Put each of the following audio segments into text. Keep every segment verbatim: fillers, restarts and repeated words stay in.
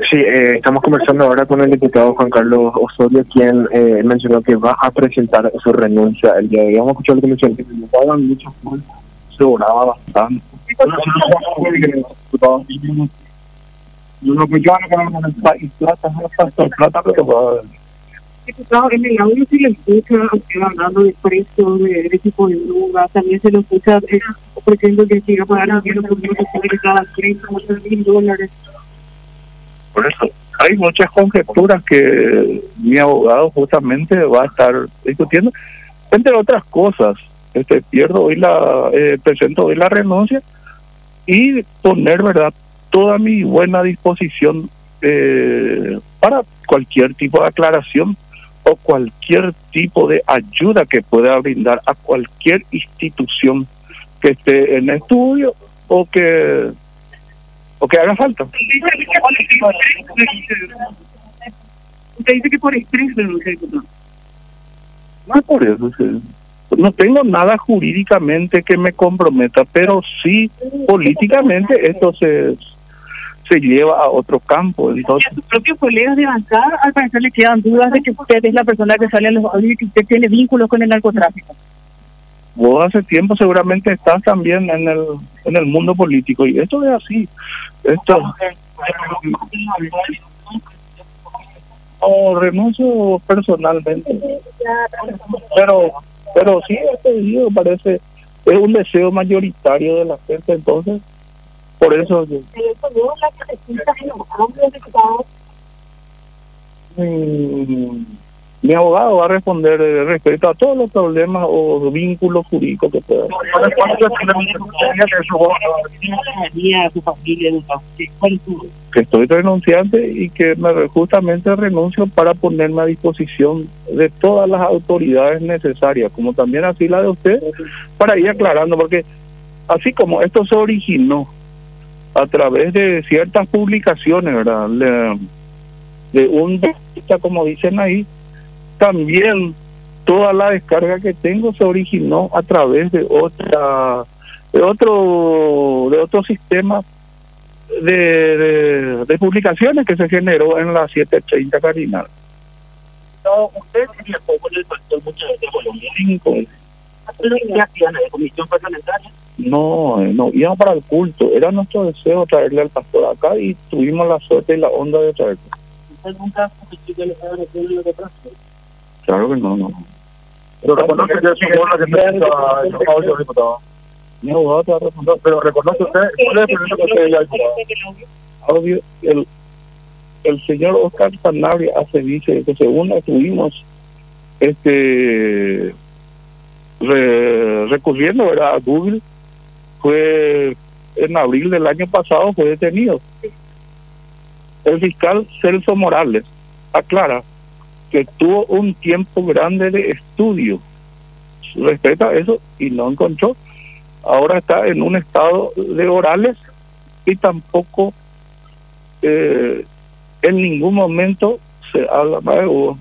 Sí, eh, estamos conversando ahora con el diputado Juan Carlos Osorio, quien eh, mencionó que va a presentar su renuncia el día de hoy. Vamos a escuchar lo que mencionó, que me pagan mucho, sobraba bastante. Yo no pues yo no con el país plata, no tanto plata, pero Diputado, en el audio se le escucha a usted hablando de precios, de, de tipo de droga, también se le escucha eh, ofreciendo que siga pagando dinero por que cada treinta mil dólares. Por eso hay muchas conjeturas que mi abogado justamente va a estar discutiendo, entre otras cosas. Este pierdo hoy la eh, presento hoy la renuncia y poner, verdad, toda mi buena disposición eh, para cualquier tipo de aclaración o cualquier tipo de ayuda que pueda brindar a cualquier institución que esté en estudio o que o que haga falta. Usted dice que por estrés renuncia, diputado. No es por eso, sí. No tengo nada jurídicamente que me comprometa, pero sí políticamente esto se se lleva a otro campo. Entonces, a sus propios colegas de bancada, al parecer le quedan dudas de que usted es la persona que sale en los audios y que usted tiene vínculos con el narcotráfico. Vos hace tiempo seguramente estás también en el en el mundo político y esto es así. Esto o renuncio personalmente, pero pero sí este pedido parece es un deseo mayoritario de la gente, entonces por eso yo, mi, mi abogado va a responder eh, respecto a todos los problemas o vínculos jurídicos que pueda. Que estoy renunciante y que me justamente renuncio para ponerme a disposición de todas las autoridades necesarias, como también así la de usted, para ir aclarando, porque así como esto se originó a través de ciertas publicaciones, ¿verdad? Le, de un periodista, como dicen ahí, también toda la descarga que tengo se originó a través de otra, de otro, de otro sistema de, de, de publicaciones que se generó en la setecientos treinta Cardinal. No, usted viajó con el pastor muchas veces a Colombia. Cinco veces. ¿Qué hacían en la comisión parlamentaria? No, no, íbamos para el culto. Era nuestro deseo traerle al pastor acá y tuvimos la suerte y la onda de traerlo. ¿Usted nunca escuchó que le estaban haciendo de atrás? Claro que no, no. Pero reconoce que es su bola que presenta el audio, diputado. Mi abogado te va a responder. Pero reconoce usted, ¿cuál es el problema que usted ya dijo? Audio, el, el señor Oscar Sanabria hace dice que según estuvimos este re, recurriendo, ¿verdad?, a Google, fue en abril del año pasado fue detenido. El fiscal Celso Morales aclara que tuvo un tiempo grande de estudio respecto a eso y no encontró. Ahora está en un estado de orales y tampoco eh, en ningún momento se habla más de Hugo.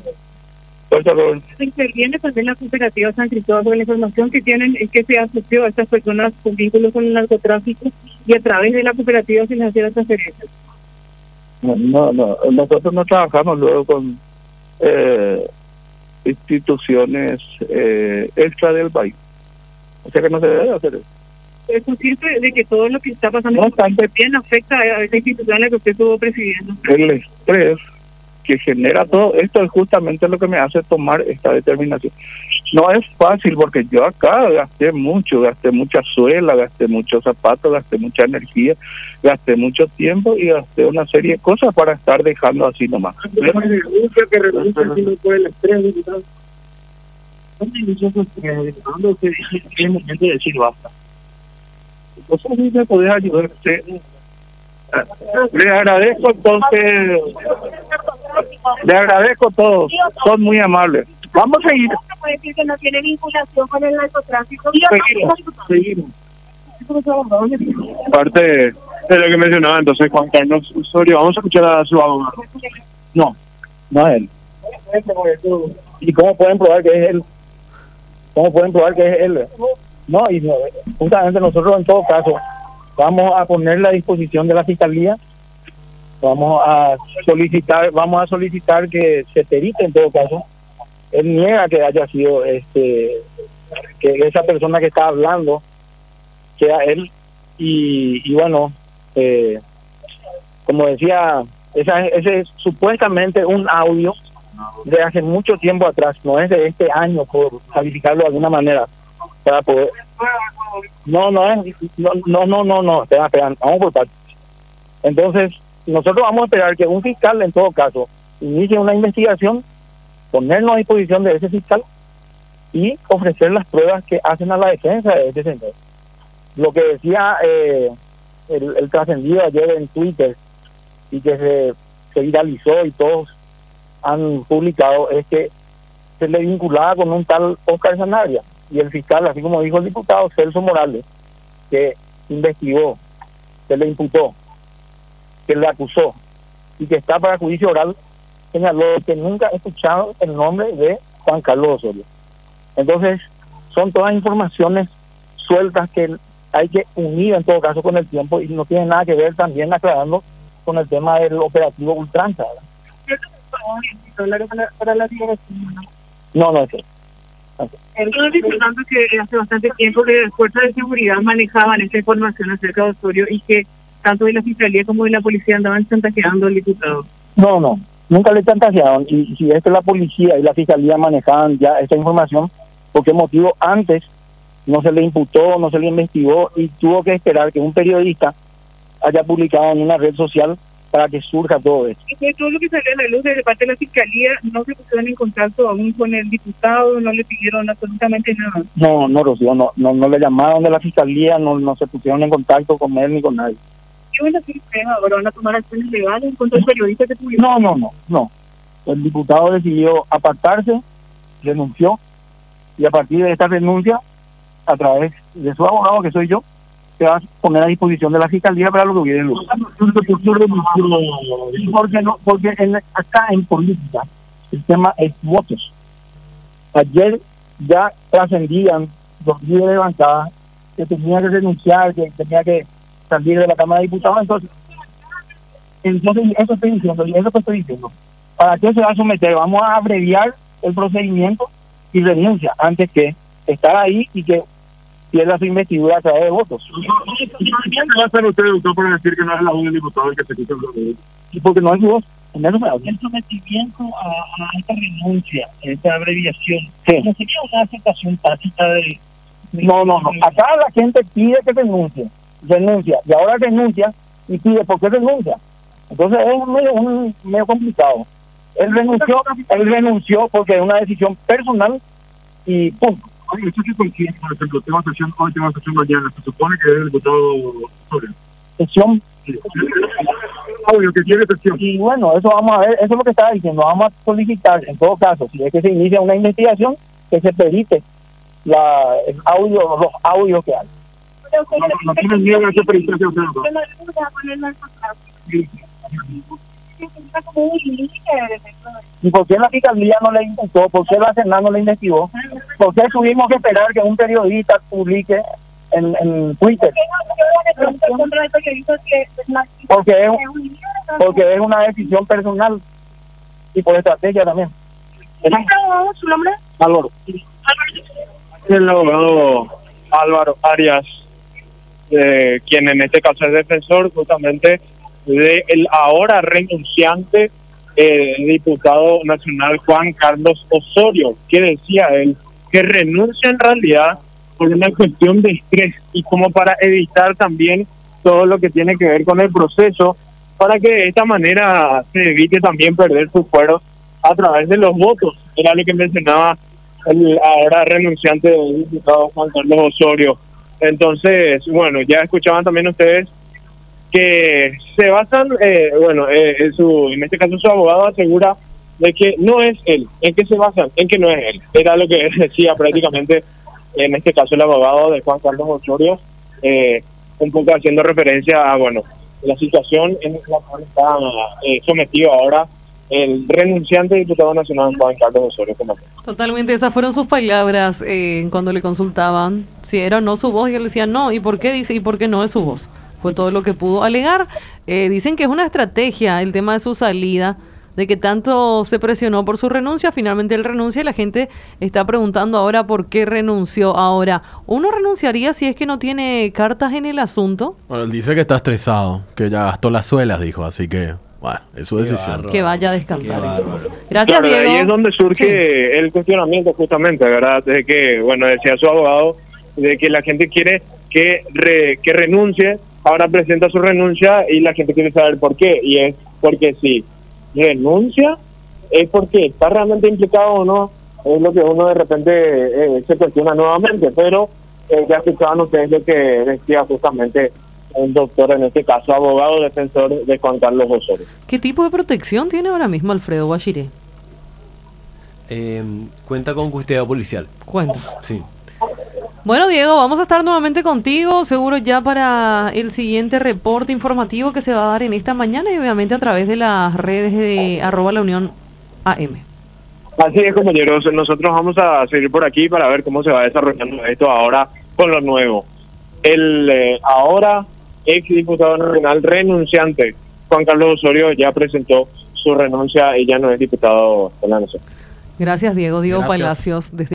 Se interviene también la cooperativa San Cristóbal. La información que tienen es que se asoció a estas personas con vínculos con el narcotráfico y a través de la cooperativa se les hacía la transferencia. No, no, no, nosotros no trabajamos luego con eh, instituciones eh, extra del país, o sea que no se debe hacer eso. Es consciente de que todo lo que está pasando No obstante, bien afecta a esa institución a la que usted estuvo presidiendo. El estrés que genera todo esto es justamente lo que me hace tomar esta determinación. No es fácil porque yo acá gasté mucho, gasté mucha suela, gasté muchos zapatos, gasté mucha energía, gasté mucho tiempo y gasté una serie de cosas para estar dejando así nomás. que renuncia si no puede el estrés, diputado. ¿Dónde inició su estrés? ¿Dónde usted dice que es momento de decir basta? Vos sí me podés ayudar. Usted. Le agradezco entonces, le agradezco todo, son muy amables. Vamos a seguir. ¿Se puede decir que no tiene vinculación con el narcotráfico? Seguimos, seguimos. Parte de lo que mencionaba entonces Juan Carlos Osorio, vamos a escuchar a su abogado. No, no es él. ¿Y cómo pueden probar que es él? ¿Cómo pueden probar que es él? No, y no, justamente nosotros en todo caso vamos a poner a disposición de la Fiscalía Vamos a solicitar, vamos a solicitar que se perite en todo caso. Él niega que haya sido este que esa persona que está hablando sea él, y, y bueno, eh, como decía, esa, ese es supuestamente un audio de hace mucho tiempo atrás, no es de este año, por calificarlo de alguna manera, para poder... No, no es, no, no, no, no, no, espera, espera, vamos por partes. Entonces, nosotros vamos a esperar que un fiscal, en todo caso, inicie una investigación, ponernos a disposición de ese fiscal y ofrecer las pruebas que hacen a la defensa de ese señor. Lo que decía eh, el, el trascendido ayer en Twitter y que se, se viralizó y todos han publicado es que se le vinculaba con un tal Oscar Sanabria, y el fiscal, así como dijo el diputado Celso Morales, que investigó, que le imputó, que le acusó y que está para juicio oral, señaló que nunca he escuchado el nombre de Juan Carlos Osorio. Entonces, son todas informaciones sueltas que hay que unir en todo caso con el tiempo, y no tiene nada que ver, también aclarando, con el tema del operativo Ultranza. Para la No, no es eso. Entonces, recordando que hace bastante tiempo que las fuerzas de seguridad manejaban esta información acerca de Osorio y que tanto de la Fiscalía como de la Policía andaban chantajeando al diputado. No, no, nunca le chantajearon. Y si es que la Policía y la Fiscalía manejaban ya esta información, ¿por qué motivo antes no se le imputó, no se le investigó y tuvo que esperar que un periodista haya publicado en una red social para que surja todo esto? Y que todo lo que salió a la luz de parte de la Fiscalía, no se pusieron en contacto aún con el diputado, no le pidieron absolutamente nada. No, no, Rocío, no, no, no le llamaron de la Fiscalía, no, no se pusieron en contacto con él ni con nadie. ¿Qué van a hacer ustedes ahora? ¿Van a tomar acciones legales contra el periodista que tuvieron? No, no, no, no. El diputado decidió apartarse, renunció, y a partir de esta renuncia, a través de su abogado, que soy yo, se va a poner a disposición de la Fiscalía para lo que hubiera lugar. Porque, no, porque en, acá en política el tema es votos. Ayer ya trascendían los líderes de bancada que tenía que renunciar, que tenía que salir de la Cámara de Diputados. Entonces, entonces eso estoy diciendo, y eso que estoy diciendo. ¿Para qué se va a someter? Vamos a abreviar el procedimiento y renuncia antes que estar ahí y que pierda su investidura a través de votos. ¿Qué va a hacer usted, doctor, para decir que no es la voz del diputado el que se quita el bloqueo? Y porque no es su voz. En eso me el sometimiento a, a esta renuncia, a esta abreviación, sí. ¿no sería una aceptación tácita de, de...? No, no, no. Acá la gente pide que renuncie, renuncia, y ahora renuncia y pide por qué renuncia. Entonces es medio, un, medio complicado. Él renunció, él renunció porque es una decisión personal y punto. Oye, ¿eso qué consciente, por ejemplo, tema sesión hoy, tema sesión mañana? Se supone que es el diputado Osorio. Sesión. Obvio que quiere sesión. Y bueno, eso vamos a ver, eso es lo que estaba diciendo. Vamos a solicitar, en todo caso, si es que se inicia una investigación, que se perite la, el audio, los audios que hay. No, no tienen miedo a esa pericia, ¿no? ¿Y por qué la Fiscalía no le intentó? ¿Por qué la Senado no le investigó? ¿Por qué tuvimos que esperar que un periodista publique en, en Twitter? Porque es, porque es una decisión personal y por estrategia también. ¿Su nombre? Álvaro. El abogado Álvaro Arias, eh, quien en este caso es defensor justamente de el ahora renunciante eh, diputado nacional Juan Carlos Osorio, que decía él que renuncia en realidad por una cuestión de estrés y como para evitar también todo lo que tiene que ver con el proceso, para que de esta manera se evite también perder su fuero a través de los votos. Era lo que mencionaba el ahora renunciante del diputado Juan Carlos Osorio. Entonces, bueno, ya escuchaban también ustedes que se basan, eh, bueno, eh, en, su, en este caso su abogado asegura de que no es él. ¿En qué se basan? En que no es él. Era lo que decía prácticamente, en este caso el abogado de Juan Carlos Osorio, eh, un poco haciendo referencia a, bueno, la situación en la cual está eh, sometido ahora el renunciante diputado nacional Juan Carlos Osorio. Totalmente, esas fueron sus palabras eh, cuando le consultaban si era o no su voz, y él decía no, ¿y por qué dice? ¿Y por qué no es su voz? Fue todo lo que pudo alegar. Eh, dicen que es una estrategia el tema de su salida, de que tanto se presionó por su renuncia, finalmente él renuncia y la gente está preguntando ahora por qué renunció. Ahora, ¿uno renunciaría si es que no tiene cartas en el asunto? Bueno, él dice que está estresado, que ya gastó las suelas, dijo, así que, bueno, es su decisión. Que vaya a descansar. Entonces. Gracias, Claro, Diego. ahí es donde surge sí. el cuestionamiento justamente, ¿verdad? De que, bueno, decía su abogado, de que la gente quiere que, re, que renuncie, ahora presenta su renuncia y la gente quiere saber por qué, y es porque sí. Renuncia es porque está realmente implicado o no, es lo que uno de repente eh, se cuestiona nuevamente, pero eh, ya escuchaban ustedes lo que decía justamente un doctor, en este caso abogado defensor de Juan Carlos Osorio. ¿Qué tipo de protección tiene ahora mismo Alfredo Bachiré? Eh, cuenta con custodia policial. Cuenta. Sí. Bueno, Diego, vamos a estar nuevamente contigo, seguro ya para el siguiente reporte informativo que se va a dar en esta mañana y obviamente a través de las redes de arroba la Unión A M. Así es, compañeros, nosotros vamos a seguir por aquí para ver cómo se va desarrollando esto ahora con lo nuevo. El eh, ahora ex diputado nacional renunciante, Juan Carlos Osorio, ya presentó su renuncia y ya no es diputado de la Nación. Gracias, Diego. Diego Gracias. Palacios, desde